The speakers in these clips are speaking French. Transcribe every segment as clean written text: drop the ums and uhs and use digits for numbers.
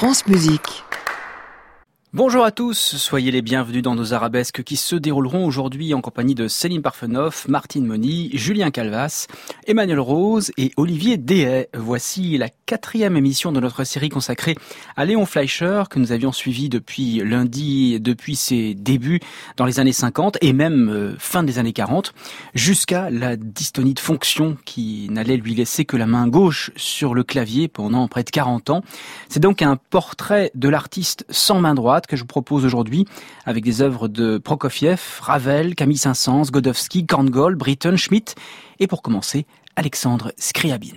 France Musique. Bonjour à tous, soyez les bienvenus dans nos arabesques qui se dérouleront aujourd'hui en compagnie de Céline Parfenoff, Martine Moni, Julien Calvas, Emmanuel Rose et Olivier Dehaye. Voici la 4e émission de notre série consacrée à Léon Fleischer que nous avions suivi depuis lundi, depuis ses débuts dans les années 50 et même fin des années 40, jusqu'à la dystonie de fonction qui n'allait lui laisser que la main gauche sur le clavier pendant près de 40 ans. C'est donc un portrait de l'artiste sans main droite que je vous propose aujourd'hui, avec des œuvres de Prokofiev, Ravel, Camille Saint-Saëns, Godowsky, Korngold, Britten, Schmidt et pour commencer, Alexandre Scriabine.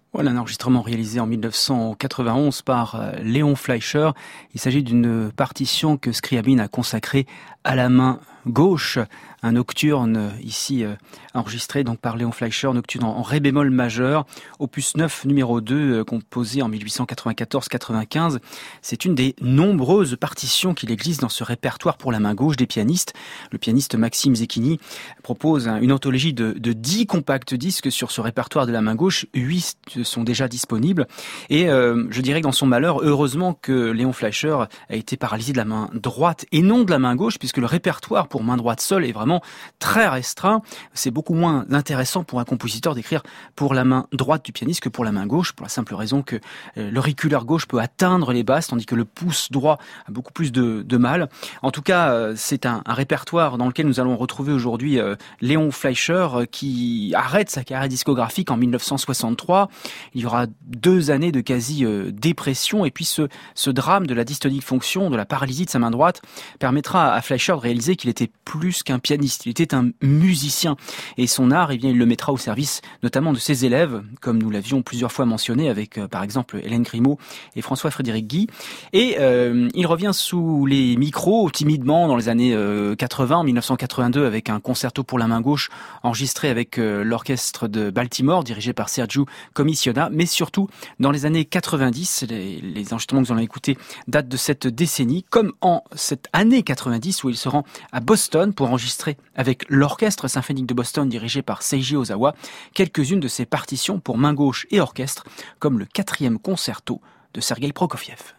Voilà un enregistrement réalisé en 1991 par Léon Fleischer. Il s'agit d'une partition que Scriabin a consacrée à la main gauche, un nocturne ici enregistré donc par Léon Fleischer, nocturne en ré bémol majeur, opus 9 numéro 2, composé en 1894-95. C'est une des nombreuses partitions qu'il existe dans ce répertoire pour la main gauche des pianistes. Le pianiste Maxime Zecchini propose une anthologie de 10 compacts disques sur ce répertoire de la main gauche. 8 sont déjà disponibles. Et je dirais que dans son malheur, heureusement que Léon Fleischer a été paralysé de la main droite et non de la main gauche, puisque le répertoire pour main droite seule est vraiment très restreint. C'est beaucoup moins intéressant pour un compositeur d'écrire pour la main droite du pianiste que pour la main gauche, pour la simple raison que l'auriculaire gauche peut atteindre les basses, tandis que le pouce droit a beaucoup plus de mal. En tout cas, c'est un répertoire dans lequel nous allons retrouver aujourd'hui Léon Fleischer qui arrête sa carrière discographique en 1963. Il y aura 2 années de quasi-dépression et puis ce drame de la dystonique fonction, de la paralysie de sa main droite, permettra à Fleischer de réaliser qu'il était plus qu'un pianiste, il était un musicien. Et son art, il le mettra au service notamment de ses élèves, comme nous l'avions plusieurs fois mentionné avec par exemple Hélène Grimaud et François-Frédéric Guy. Et il revient sous les micros timidement dans les années 80, en 1982, avec un concerto pour la main gauche enregistré avec l'orchestre de Baltimore, dirigé par Sergio Commissiona, mais surtout dans les années 90, les enregistrements que nous allons écouter datent de cette décennie, comme en cette année 90 où il se rend à Boston pour enregistrer avec l'Orchestre symphonique de Boston dirigé par Seiji Ozawa quelques-unes de ses partitions pour main gauche et orchestre, comme le 4e concerto de Sergueï Prokofiev.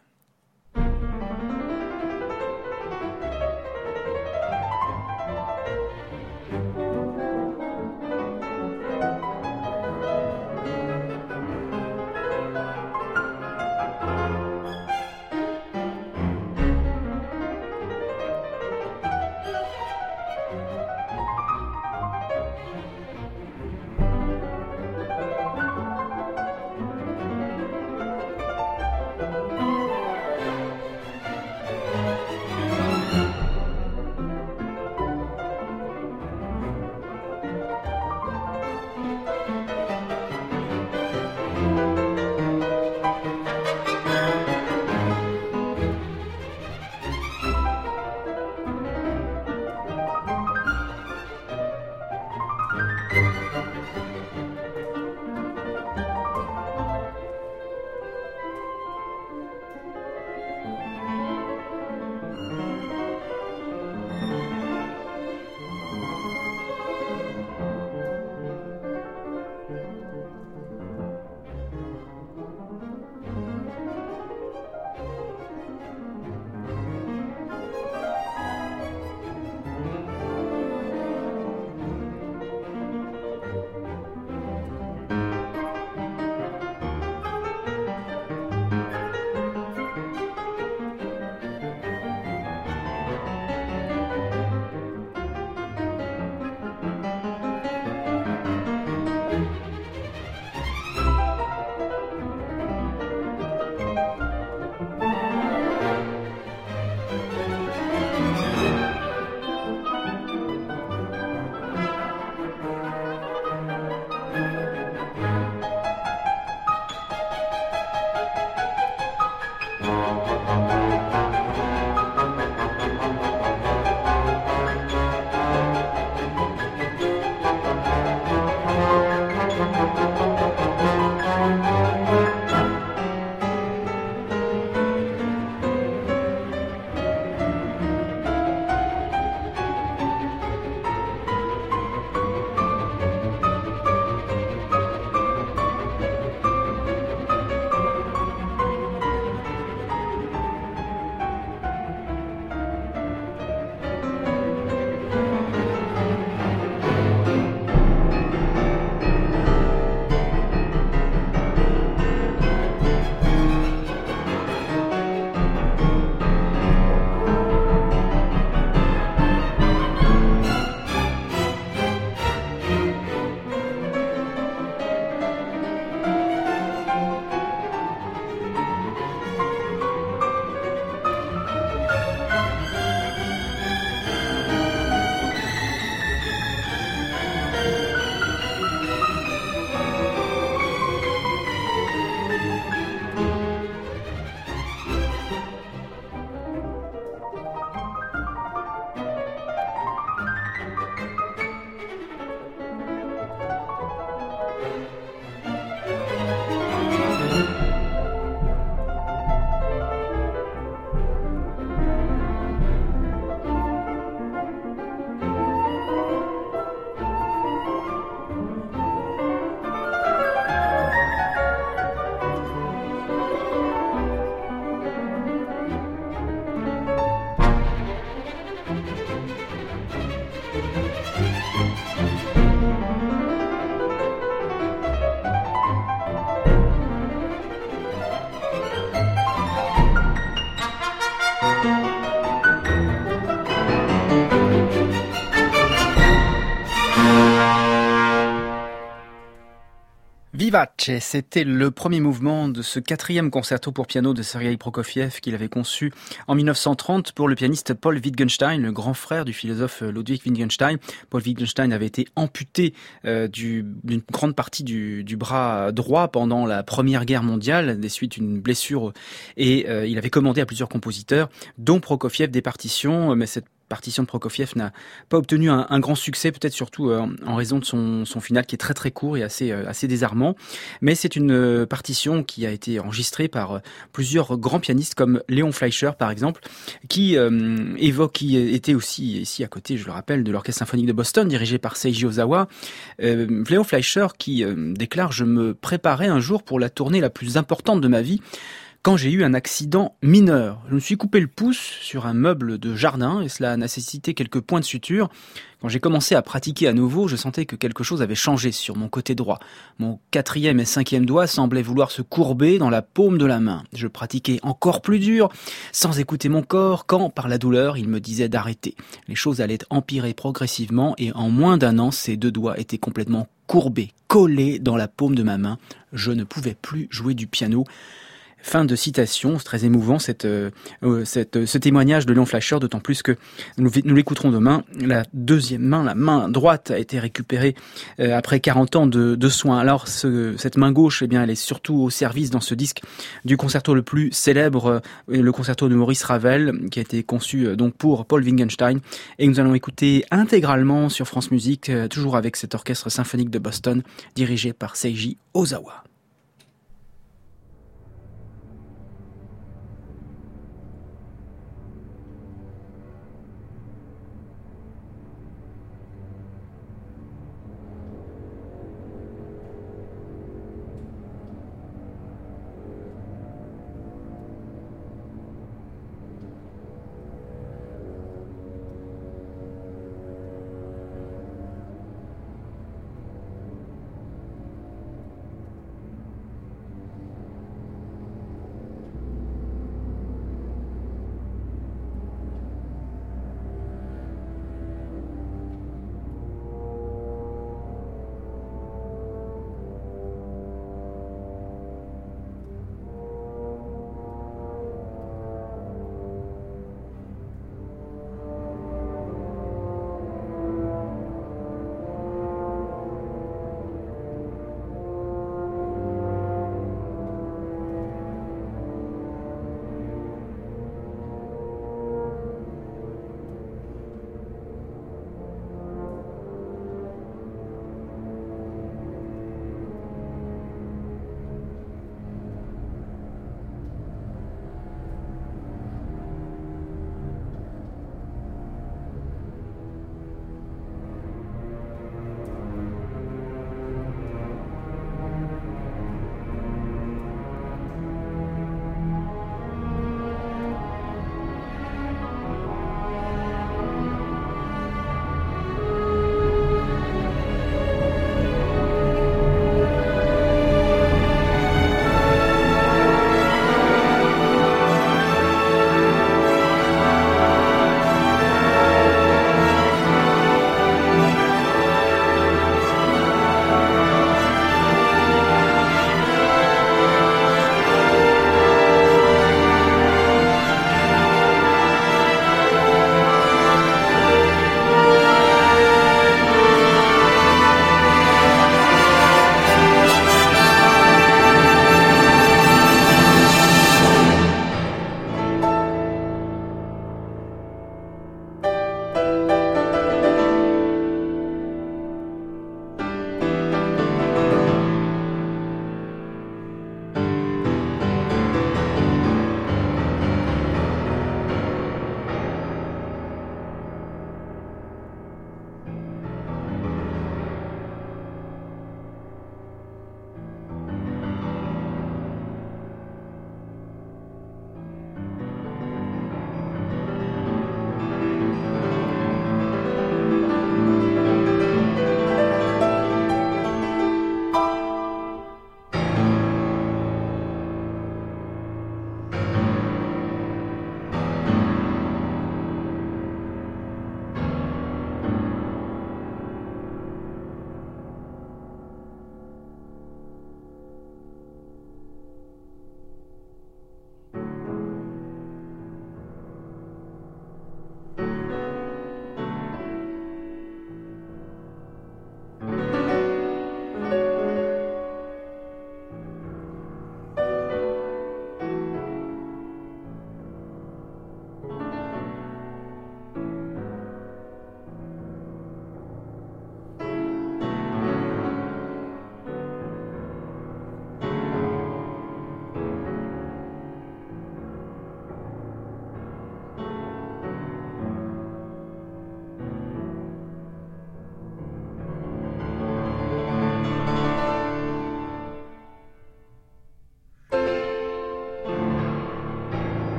Vivace, c'était le premier mouvement de ce quatrième concerto pour piano de Sergueï Prokofiev qu'il avait conçu en 1930 pour le pianiste Paul Wittgenstein, le grand frère du philosophe Ludwig Wittgenstein. Paul Wittgenstein avait été amputé d'une grande partie du bras droit pendant la Première Guerre mondiale des suites d'une blessure et il avait commandé à plusieurs compositeurs, dont Prokofiev, des partitions, mais cette partition de Prokofiev n'a pas obtenu un grand succès, peut-être surtout en raison de son final qui est très très court et assez désarmant. Mais c'est une partition qui a été enregistrée par plusieurs grands pianistes comme Léon Fleischer par exemple, qui était aussi ici à côté, je le rappelle, de l'Orchestre symphonique de Boston dirigé par Seiji Ozawa. Léon Fleischer qui déclare: je me préparais un jour pour la tournée la plus importante de ma vie, quand j'ai eu un accident mineur. Je me suis coupé le pouce sur un meuble de jardin et cela a nécessité quelques points de suture. Quand j'ai commencé à pratiquer à nouveau, je sentais que quelque chose avait changé sur mon côté droit. Mon 4e et 5e doigt semblaient vouloir se courber dans la paume de la main. Je pratiquais encore plus dur, sans écouter mon corps, quand, par la douleur, il me disait d'arrêter. Les choses allaient empirer progressivement et en moins d'1 an, ces 2 doigts étaient complètement courbés, collés dans la paume de ma main. Je ne pouvais plus jouer du piano. Fin de citation, c'est très émouvant ce témoignage de Léon Fleischer, d'autant plus que nous l'écouterons demain. La deuxième main, la main droite, a été récupérée après 40 ans de soins. Alors cette main gauche, eh bien, elle est surtout au service dans ce disque du concerto le plus célèbre, le concerto de Maurice Ravel, qui a été conçu donc pour Paul Wittgenstein, et nous allons écouter intégralement sur France Musique, toujours avec cet orchestre symphonique de Boston dirigé par Seiji Ozawa.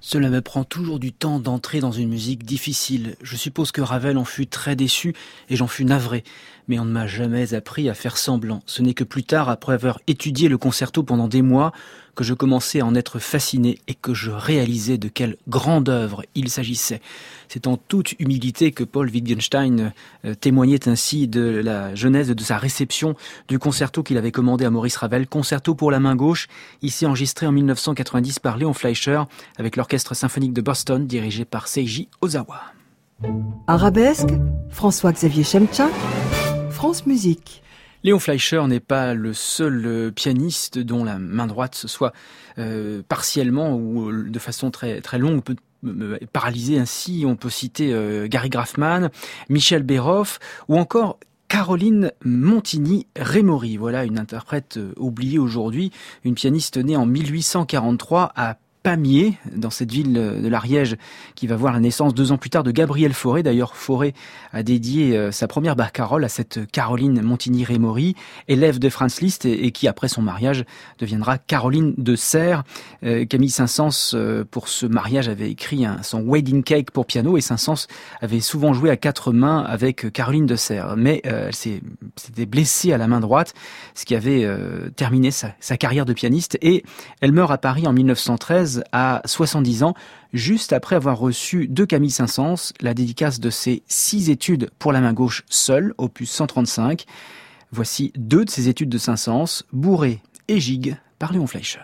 Cela me prend toujours du temps d'entrer dans une musique difficile. Je suppose que Ravel en fut très déçu et j'en fus navré. Mais on ne m'a jamais appris à faire semblant. Ce n'est que plus tard, après avoir étudié le concerto pendant des mois, que je commençais à en être fasciné et que je réalisais de quelle grande œuvre il s'agissait. C'est en toute humilité que Paul Wittgenstein témoignait ainsi de la genèse de sa réception du concerto qu'il avait commandé à Maurice Ravel, concerto pour la main gauche, ici enregistré en 1990 par Léon Fleischer avec l'Orchestre symphonique de Boston dirigé par Seiji Ozawa. Arabesque, François-Xavier Chemchak, France Musique. Léon Fleischer n'est pas le seul pianiste dont la main droite se soit partiellement ou de façon très, très longue peut paralysée ainsi. On peut citer Gary Graffman, Michel Béroff ou encore Caroline Montigny-Rémory. Voilà une interprète oubliée aujourd'hui, une pianiste née en 1843 à Pamiers, dans cette ville de l'Ariège, qui va voir la naissance 2 ans plus tard de Gabriel Fauré. D'ailleurs, Fauré a dédié sa première barcarolle à cette Caroline Montigny-Rémory, élève de Franz Liszt et qui, après son mariage, deviendra Caroline de Serres. Camille Saint-Saëns, pour ce mariage, avait écrit son Wedding Cake pour piano et Saint-Saëns avait souvent joué à 4 mains avec Caroline de Serres. Mais elle s'était blessée à la main droite, ce qui avait terminé sa carrière de pianiste et elle meurt à Paris en 1913 à 70 ans, juste après avoir reçu de Camille Saint-Saëns la dédicace de ses 6 études pour la main gauche seule, opus 135. Voici 2 de ces études de Saint-Saëns, Bourrée et Gigue, par Léon Fleischer.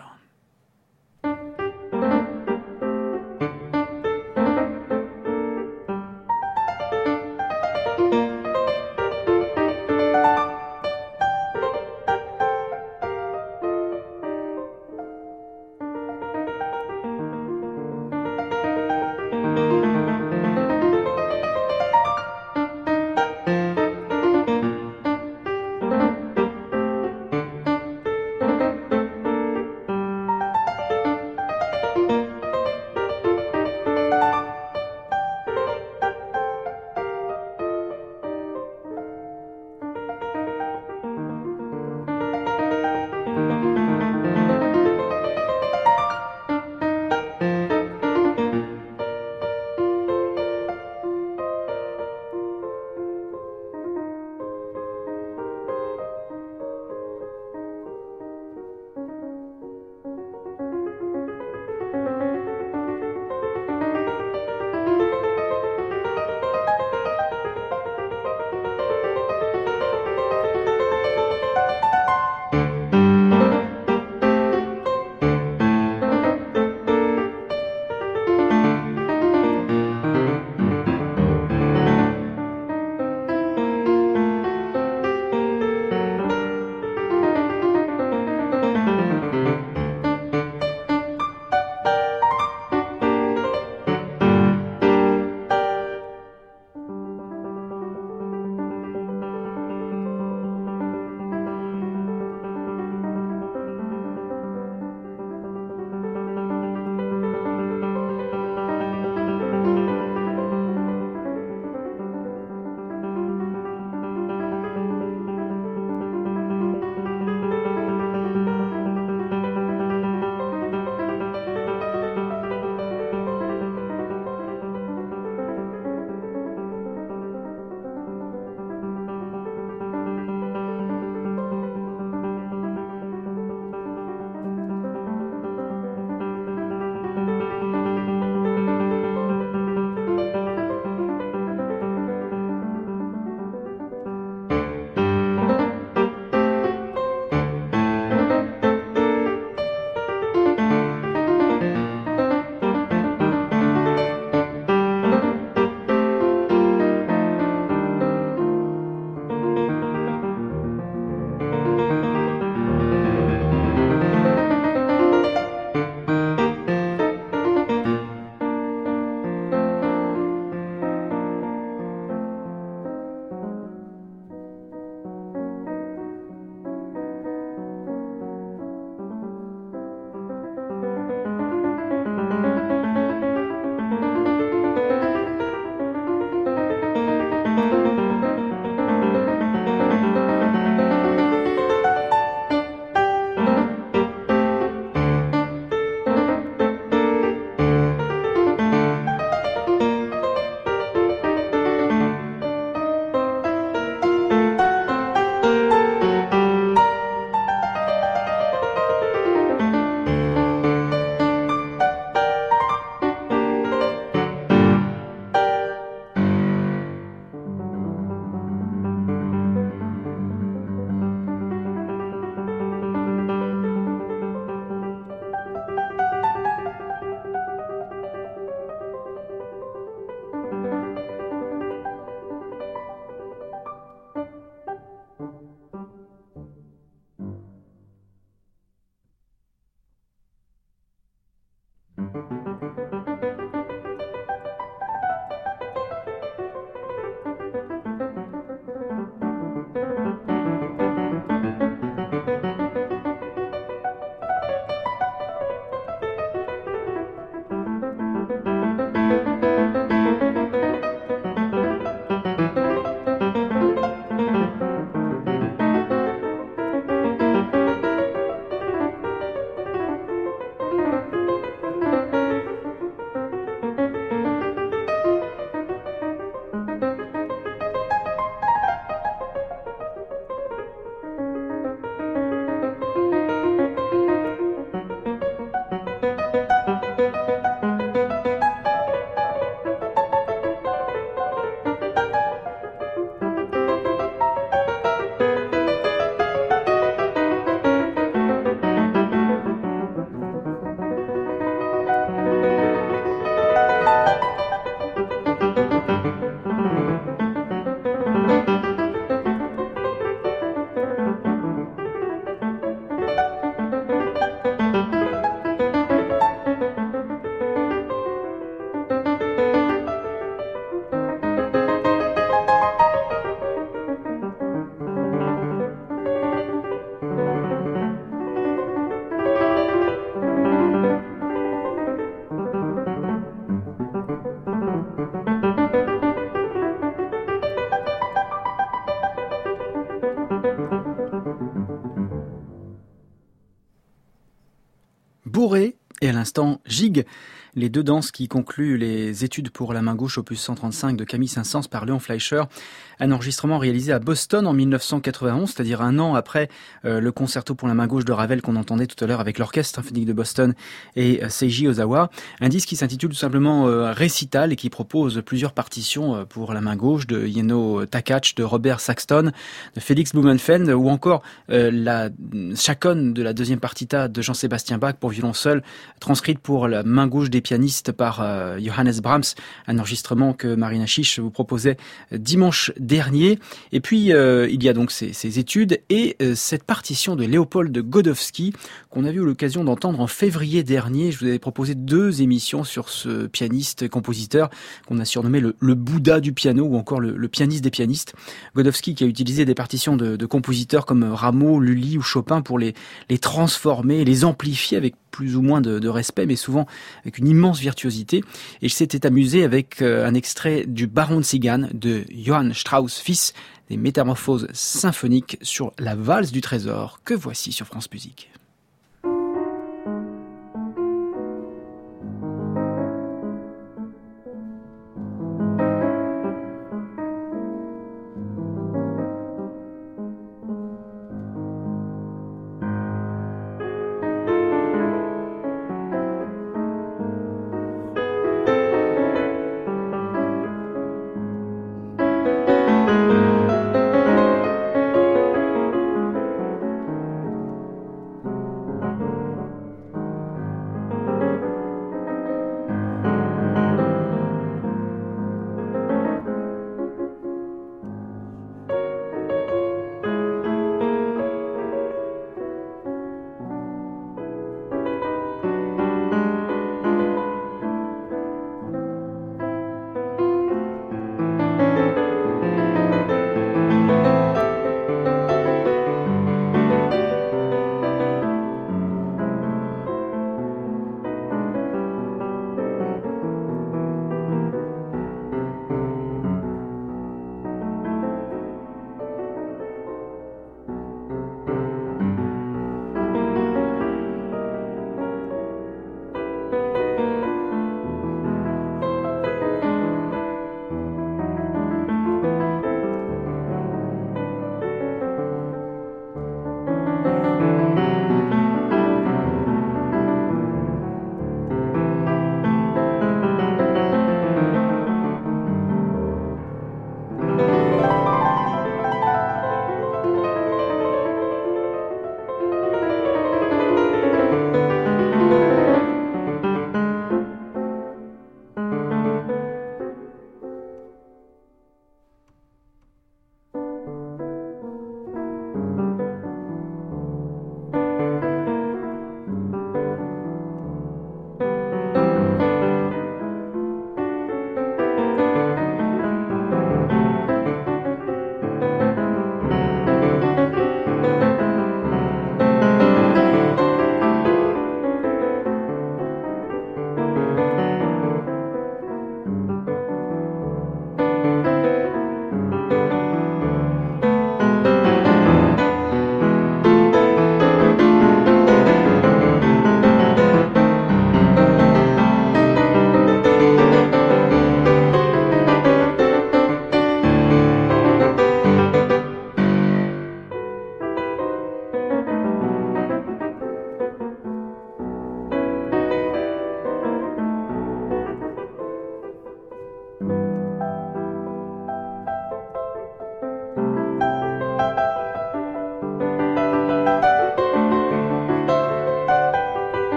Bourré et à l'instant Gigue, les deux danses qui concluent les études pour la main gauche opus 135 de Camille Saint-Saëns par Léon Fleischer, un enregistrement réalisé à Boston en 1991, c'est-à-dire un an après le concerto pour la main gauche de Ravel qu'on entendait tout à l'heure avec l'Orchestre symphonique de Boston et Seiji Ozawa, un disque qui s'intitule tout simplement Récital et qui propose plusieurs partitions pour la main gauche de Jenő Takács, de Robert Saxton, de Félix Blumenfeld ou encore la chaconne de la deuxième partita de Jean-Sébastien Bach pour violon seul, transcrite pour la main gauche des pianistes par Johannes Brahms, un enregistrement que Marina Chiche vous proposait dimanche dernier. Et puis il y a donc ces études et cette partition de Léopold Godowsky qu'on a eu l'occasion d'entendre en février dernier. Je vous avais proposé 2 émissions sur ce pianiste compositeur qu'on a surnommé le Bouddha du piano ou encore le pianiste des pianistes. Godowsky qui a utilisé des partitions de compositeurs comme Rameau, Lully ou Chopin pour les transformer, les amplifier avec plus ou moins de respect, mais souvent avec une immense virtuosité. Et je s'étais amusé avec un extrait du Baron de Sigan de Johann Strauss fils, des métamorphoses symphoniques sur la valse du trésor, que voici sur France Musique.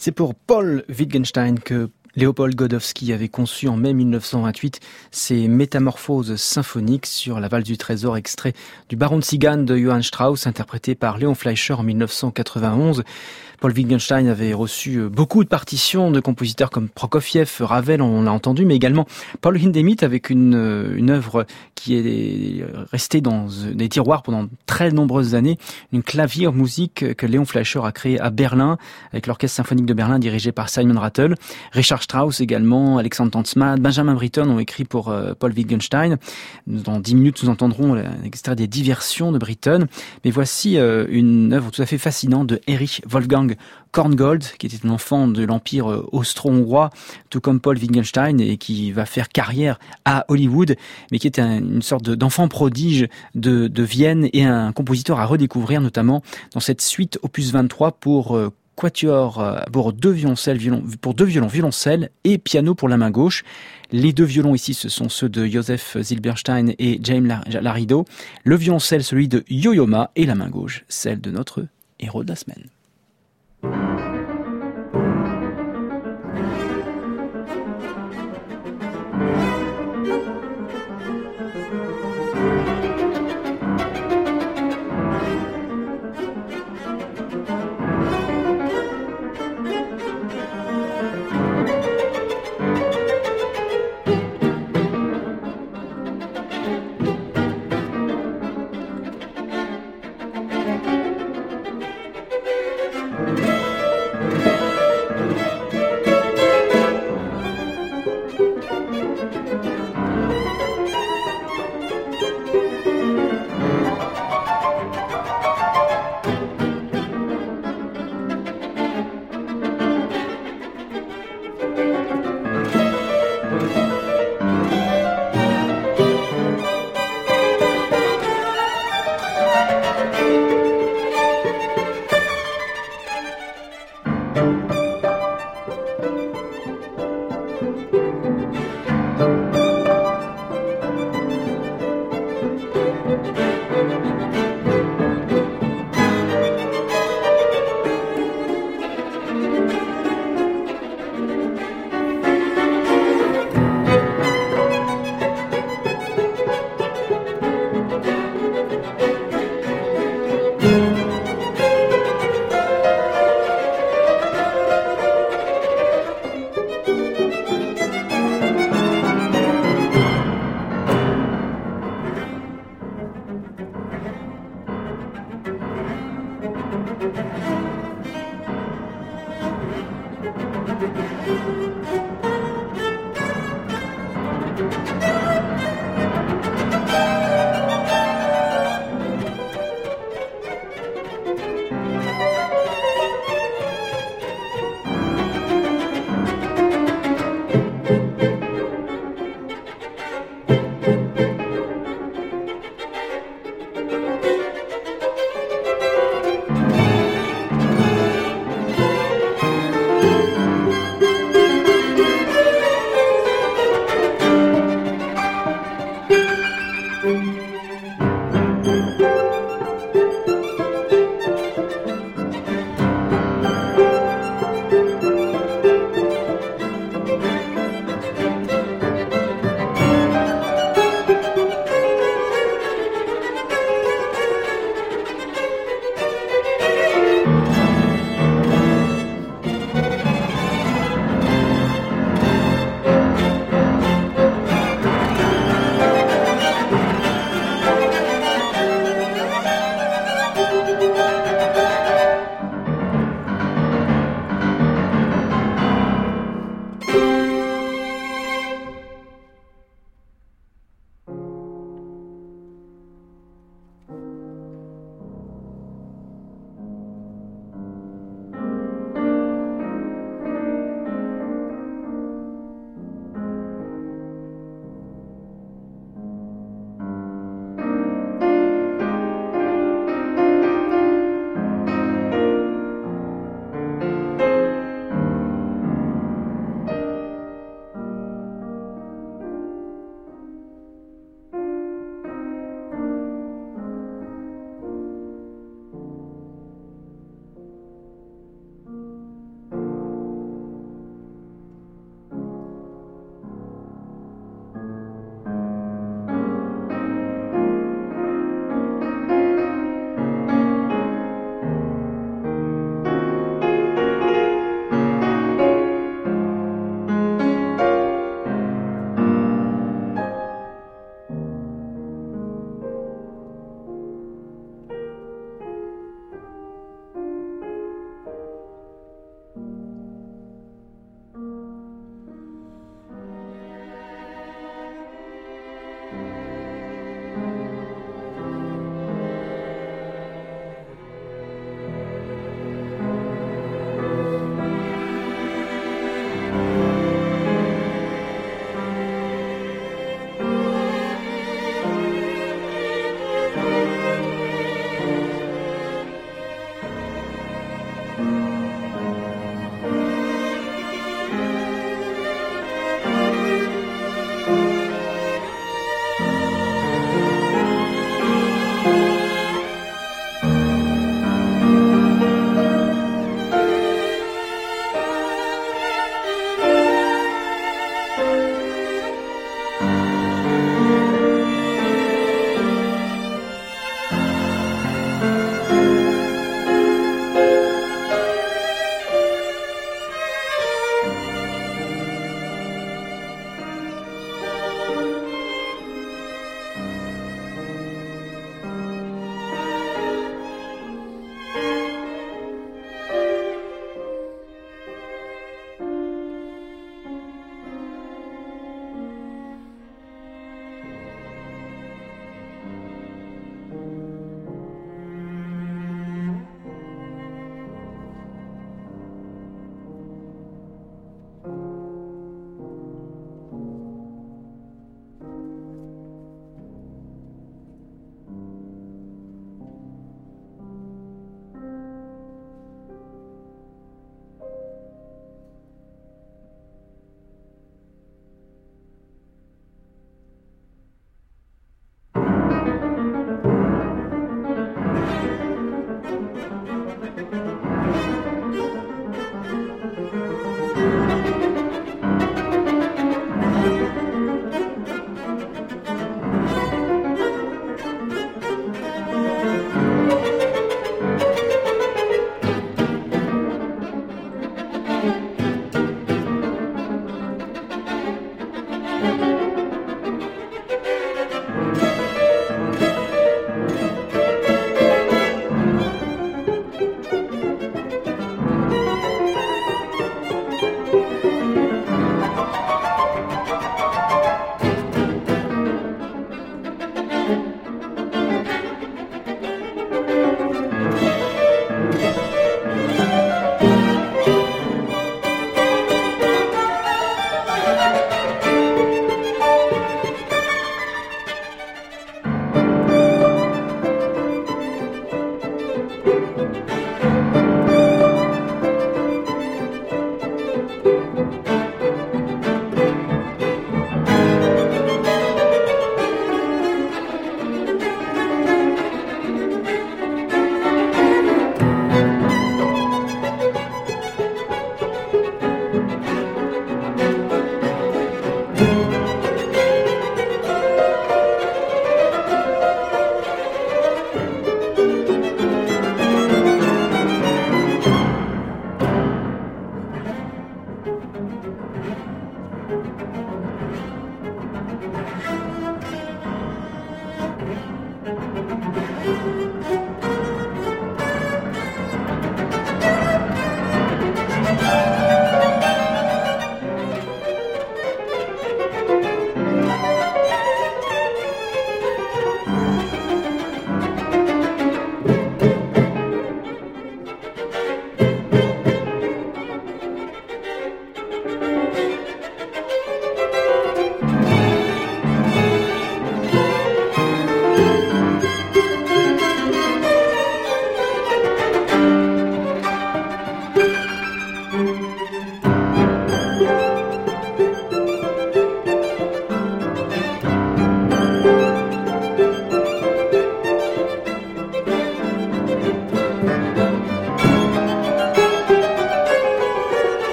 C'est pour Paul Wittgenstein que Léopold Godowsky avait conçu en mai 1928 ses métamorphoses symphoniques sur la valse du trésor, extrait du Baron de Cigane de Johann Strauss, interprété par Léon Fleischer en 1991. Paul Wittgenstein avait reçu beaucoup de partitions de compositeurs comme Prokofiev, Ravel, on l'a entendu, mais également Paul Hindemith avec une œuvre qui est restée dans des tiroirs pendant très nombreuses années, une clavier-musique que Léon Fleischer a créée à Berlin avec l'Orchestre symphonique de Berlin dirigé par Simon Rattle. Richard Strauss également, Alexandre Tanzmann, Benjamin Britten ont écrit pour Paul Wittgenstein. Dans 10 minutes, nous entendrons l'extrait des Diversions de Britten. Mais voici une œuvre tout à fait fascinante de Erich Wolfgang Korngold, qui était un enfant de l'Empire austro-hongrois, tout comme Paul Wittgenstein, et qui va faire carrière à Hollywood, mais qui était une sorte d'enfant prodige de Vienne et un compositeur à redécouvrir, notamment dans cette suite opus 23 pour quatuor pour deux violons, violoncelle et piano pour la main gauche. Les deux violons ici, ce sont ceux de Joseph Zilberstein et James Larido. Le violoncelle, celui de Yo-Yo Ma, et la main gauche, celle de notre héros de la semaine.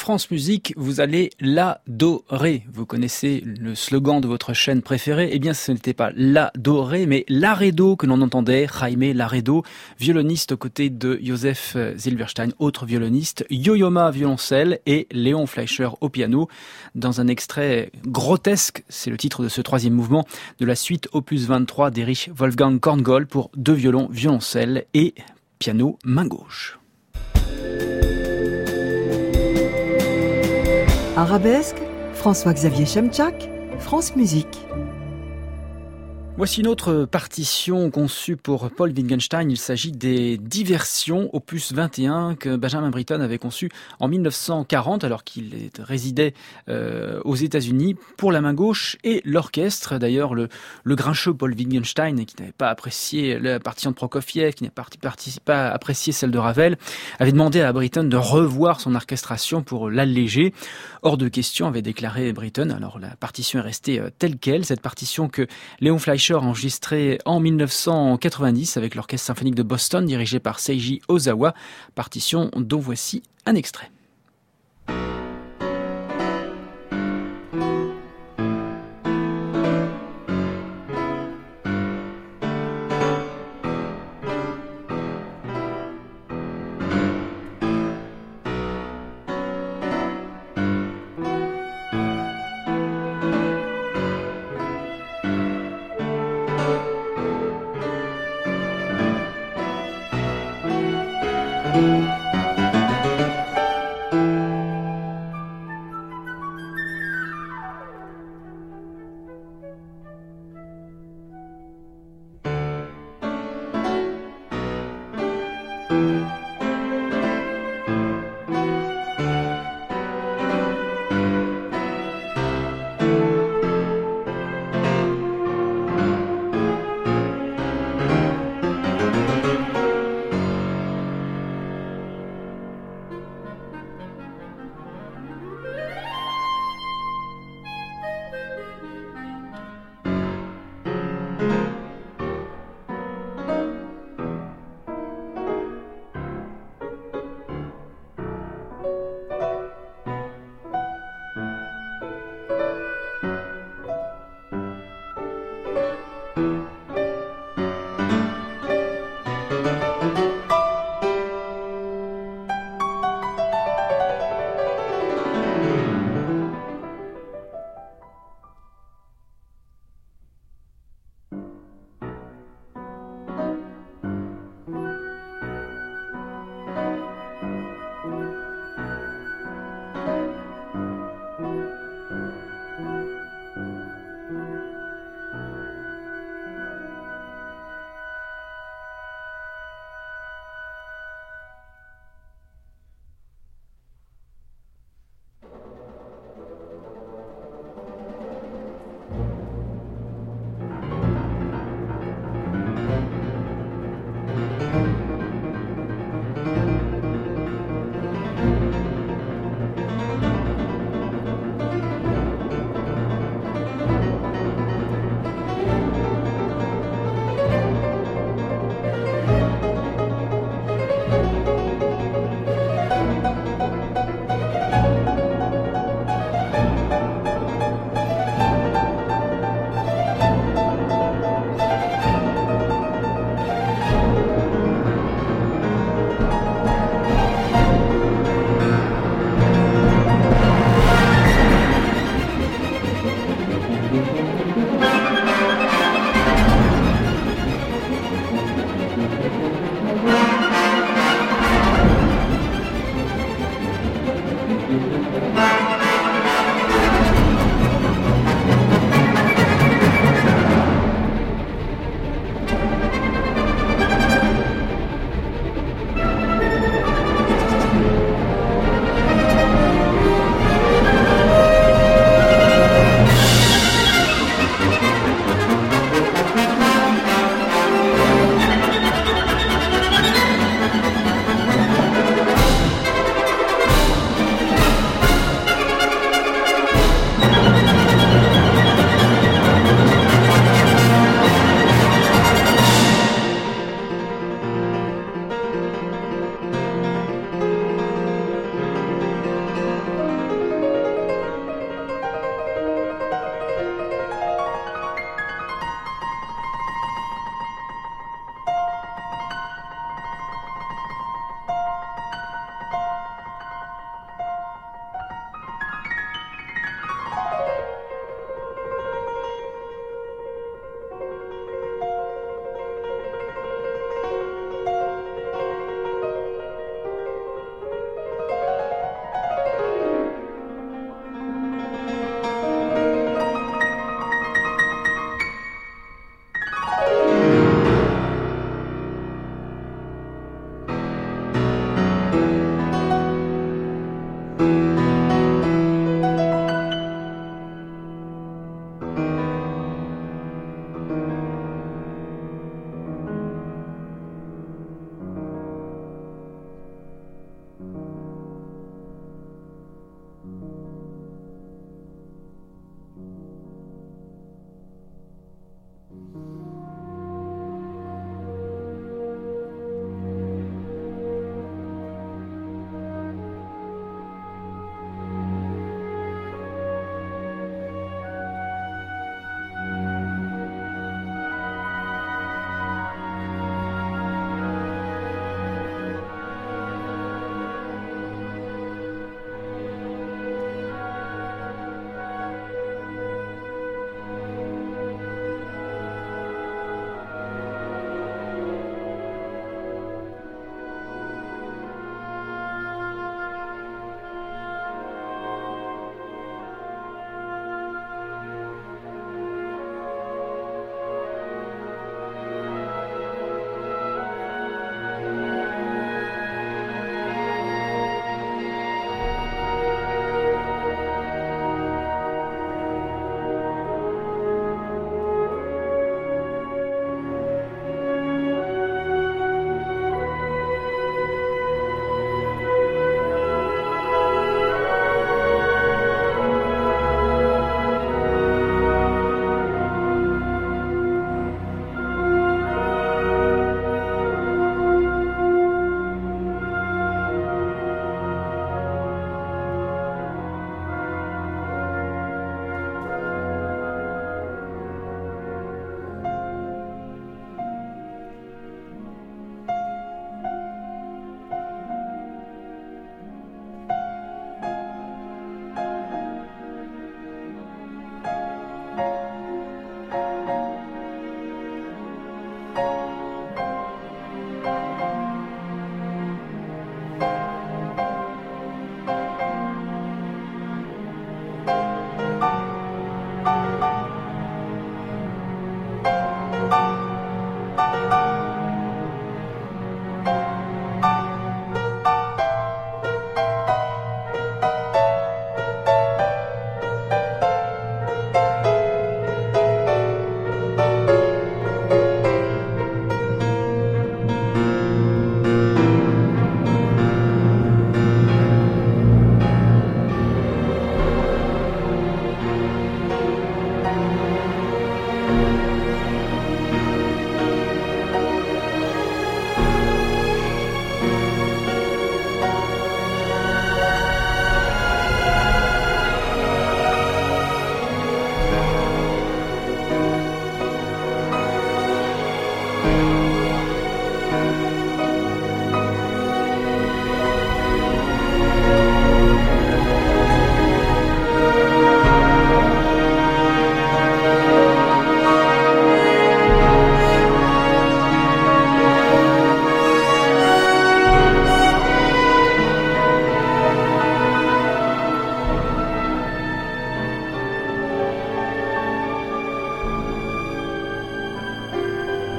France Musique, vous allez l'adorer. Vous connaissez le slogan de votre chaîne préférée. Eh bien, ce n'était pas l'adorer, mais Laredo que l'on entendait. Jaime Laredo, violoniste aux côtés de Joseph Zilberstein, autre violoniste, Yo-Yo Ma violoncelle et Léon Fleischer au piano. Dans un extrait grotesque, c'est le titre de ce troisième mouvement de la suite opus 23 d'Erich Wolfgang Korngold pour 2 violons, violoncelle et piano main gauche. Arabesque, François-Xavier Chemchak, France Musique. Voici une autre partition conçue pour Paul Wittgenstein. Il s'agit des Diversions, opus 21, que Benjamin Britten avait conçu en 1940, alors qu'il résidait aux États-Unis, pour la main gauche et l'orchestre. D'ailleurs, le grincheux Paul Wittgenstein, qui n'avait pas apprécié la partition de Prokofiev, qui n'avait pas apprécié celle de Ravel, avait demandé à Britten de revoir son orchestration pour l'alléger. Hors de question, avait déclaré Britten. Alors la partition est restée telle quelle, cette partition que Léon Fleischer a enregistrée en 1990 avec l'Orchestre symphonique de Boston dirigé par Seiji Ozawa, partition dont voici un extrait.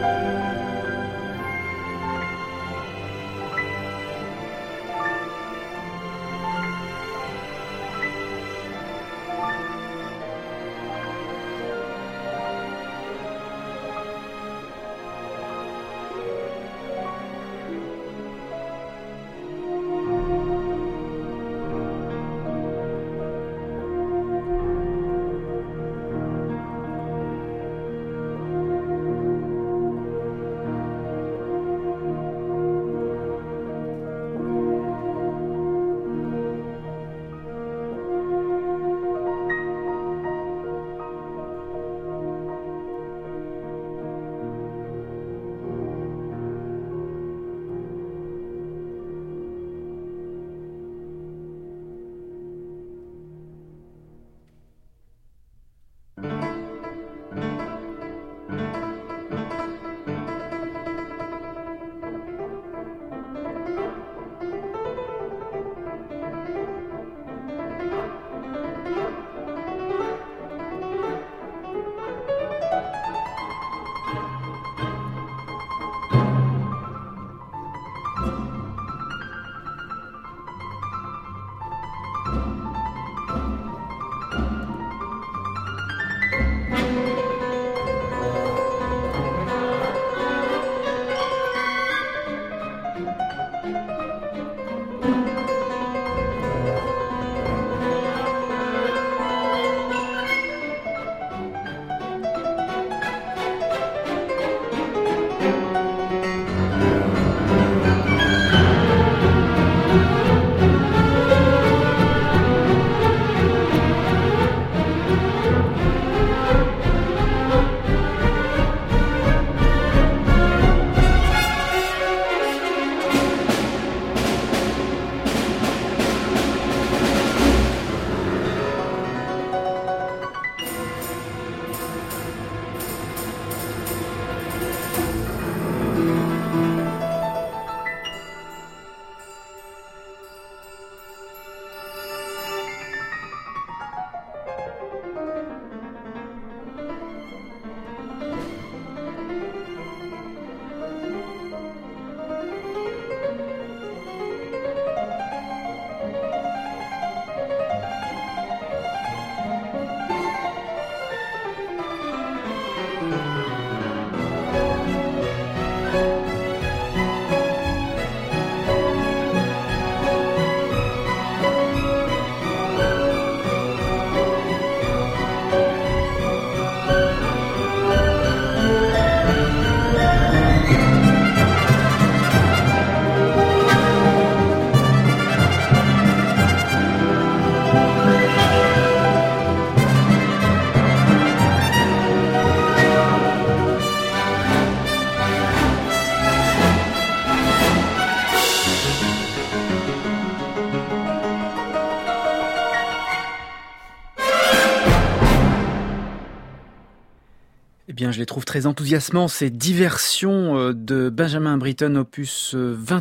bien, je les trouve très enthousiasmants, ces diversions de Benjamin Britten, opus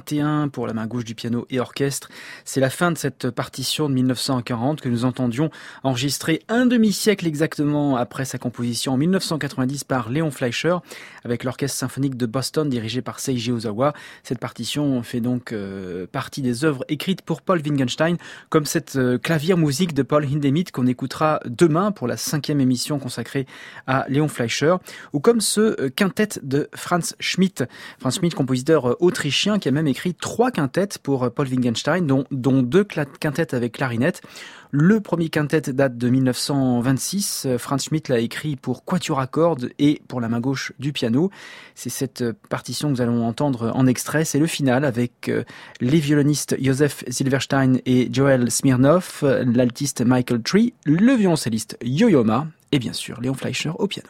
21 pour la main gauche du piano et orchestre. C'est la fin de cette partition de 1940 que nous entendions enregistrer un demi-siècle exactement après sa composition en 1990 par Léon Fleischer avec l'orchestre symphonique de Boston dirigé par Seiji Ozawa. Cette partition fait donc partie des œuvres écrites pour Paul Wittgenstein, comme cette clavier-musique de Paul Hindemith qu'on écoutera demain pour la 5e émission consacrée à Léon Fleischer, ou comme ce quintet de Franz Schmidt. Franz Schmidt, compositeur autrichien qui a même écrit 3 quintettes pour Paul Wittgenstein, dont 2 quintettes avec clarinette. Le premier quintet date de 1926. Franz Schmidt l'a écrit pour quatuor à cordes et pour la main gauche du piano. C'est cette partition que nous allons entendre en extrait. C'est le final avec les violonistes Joseph Silverstein et Joel Smirnoff, l'altiste Michael Tree, le violoncelliste Yo-Yo Ma et bien sûr Léon Fleischer au piano.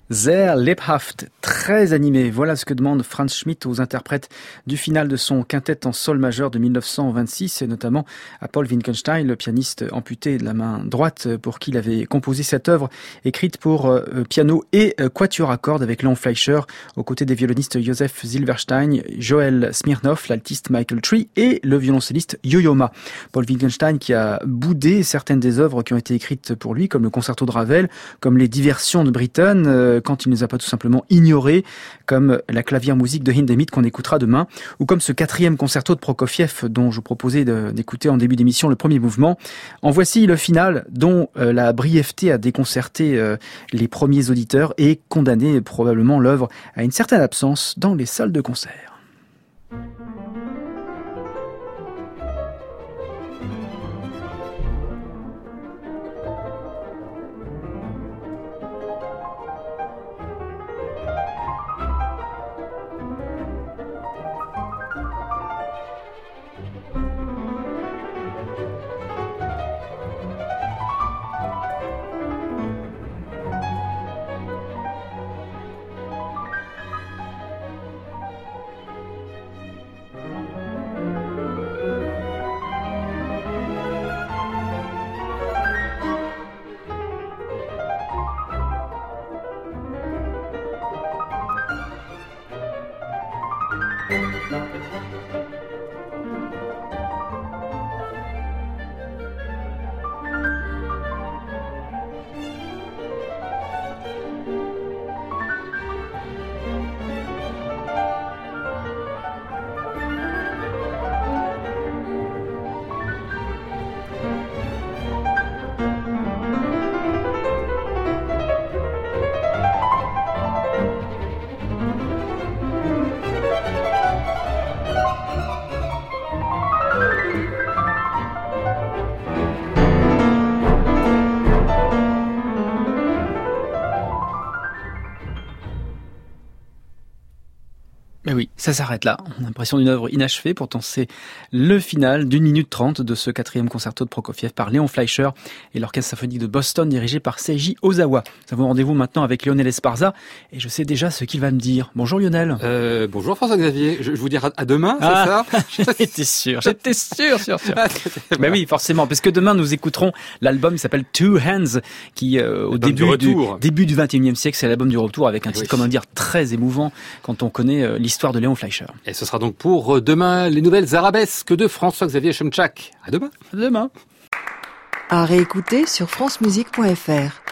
Sehr lebhaft, très animé. Voilà ce que demande Franz Schmidt aux interprètes du final de son quintet en sol majeur de 1926 et notamment à Paul Wittgenstein, le pianiste amputé de la main droite pour qui il avait composé cette œuvre écrite pour piano et quatuor à cordes avec Léon Fleischer aux côtés des violonistes Joseph Silverstein, Joel Smirnoff, l'altiste Michael Tree et le violoncelliste Yo-Yo Ma. Paul Wittgenstein qui a boudé certaines des œuvres qui ont été écrites pour lui comme le concerto de Ravel, comme les diversions de Britten, quand il ne les a pas tout simplement ignorés, comme la clavière musique de Hindemith qu'on écoutera demain, ou comme ce 4e concerto de Prokofiev dont je vous proposais d'écouter en début d'émission le premier mouvement. En voici le final dont la brièveté a déconcerté les premiers auditeurs et condamné probablement l'œuvre à une certaine absence dans les salles de concert. Mais oui, ça s'arrête là. On a l'impression d'une œuvre inachevée. Pourtant, c'est le final d'1 minute 30 de ce 4e concerto de Prokofiev par Léon Fleischer et l'Orchestre symphonique de Boston dirigé par Seiji Ozawa. Nous avons rendez-vous maintenant avec Lionel Esparza et je sais déjà ce qu'il va me dire. Bonjour Lionel. Bonjour François-Xavier. Je vous dirai à demain, c'est ça? J'étais sûr. Mais oui, forcément, parce que demain nous écouterons l'album qui s'appelle Two Hands, qui au début du 21e siècle, c'est l'album du retour avec un titre, comment dire, très émouvant quand on connaît l'histoire de Léon Fleischer. Et ce sera donc pour demain les nouvelles arabesques de François-Xavier Chemchak. À demain. À demain. À réécouter sur francemusique.fr.